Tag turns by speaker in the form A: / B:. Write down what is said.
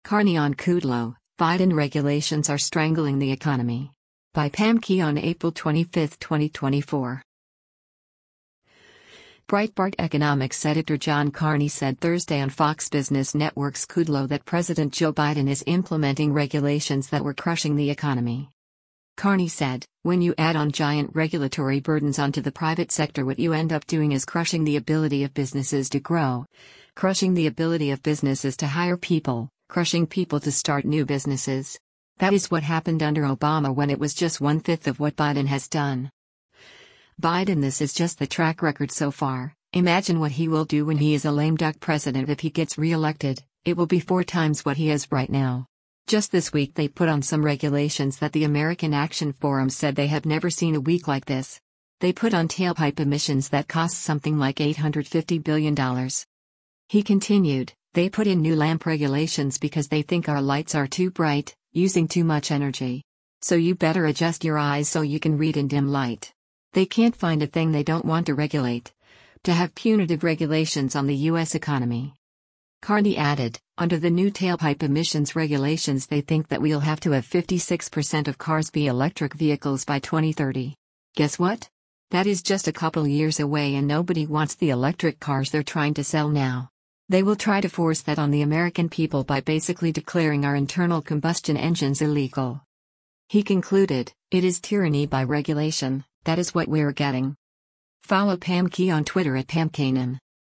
A: Carney on Kudlow, Biden regulations are strangling the economy. By Pam Key on April 25, 2024. Breitbart economics editor John Carney said Thursday on Fox Business Network's Kudlow that President Joe Biden is implementing regulations that were crushing the economy. Carney said, when you add on giant regulatory burdens onto the private sector, what you end up doing is crushing the ability of businesses to grow, crushing the ability of businesses to hire people, crushing people to start new businesses. That is what happened under Obama when it was just 1/5 of what Biden has done. Biden, this is just the track record so far. Imagine what he will do when he is a lame duck president if he gets re-elected. It will be 4 times what he has right now. Just this week they put on some regulations that the American Action Forum said they have never seen a week like this. They put on tailpipe emissions that cost something like $850 billion. He continued, they put in new lamp regulations because they think our lights are too bright, using too much energy. So you better adjust your eyes so you can read in dim light. They can't find a thing they don't want to regulate. To have punitive regulations on the U.S. economy. Carney added, under the new tailpipe emissions regulations they think that we'll have to have 56% of cars be electric vehicles by 2030. Guess what? That is just a couple years away and nobody wants the electric cars they're trying to sell now. They will try to force that on the American people by basically declaring our internal combustion engines illegal. He concluded, it is tyranny by regulation, that is what we're getting. Follow Pam Key on Twitter at PamKanan.